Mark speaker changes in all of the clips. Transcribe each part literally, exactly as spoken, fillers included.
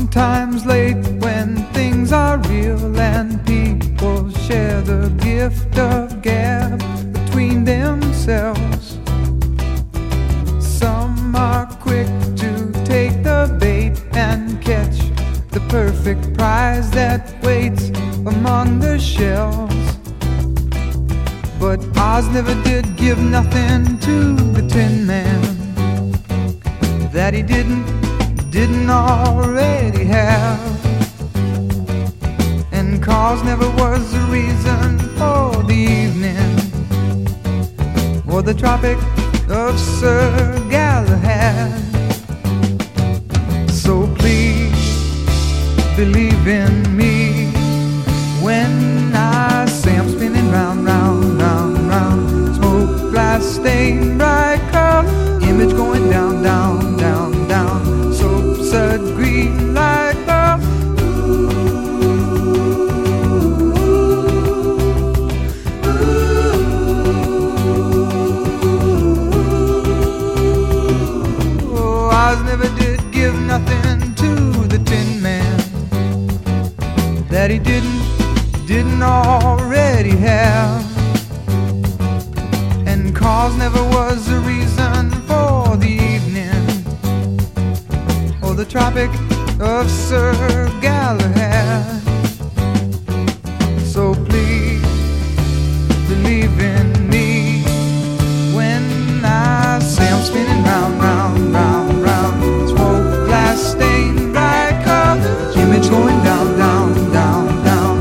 Speaker 1: Sometimes late when things are real and people share the gift of gab between themselves. Some are quick to take the bait and catch the perfect prize that waits among the shells. But Oz never did give nothing to the Tin Man that he didn't, didn't already have. And cause never was the reason for the evening or the Tropic of Sir Galahad. So please believe in me when I say I'm spinning round, round, round, round. Smoke, glass, stain, bright curl, image going down, down, down, down. Soap, sud, green, light pearl. Oh, Oz never did give nothing to the Tin Man that he didn't, didn't already have. And cause never was the reason for the evening or the Tropic of Sir Galahad. So please believe in me when I say I'm spinning round, round, round, round. Smoke, glass, stain, bright color, image going down, down, down, down.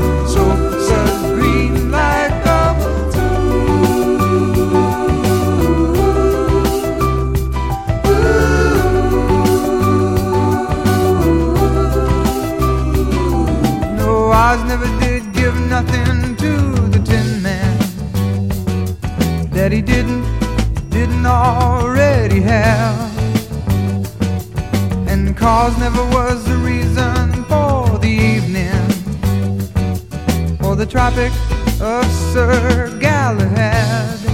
Speaker 1: Oz never did give nothing to the Tin Man that he didn't, didn't already have. And cause never was the reason for the evening or the Tropic of Sir Galahad.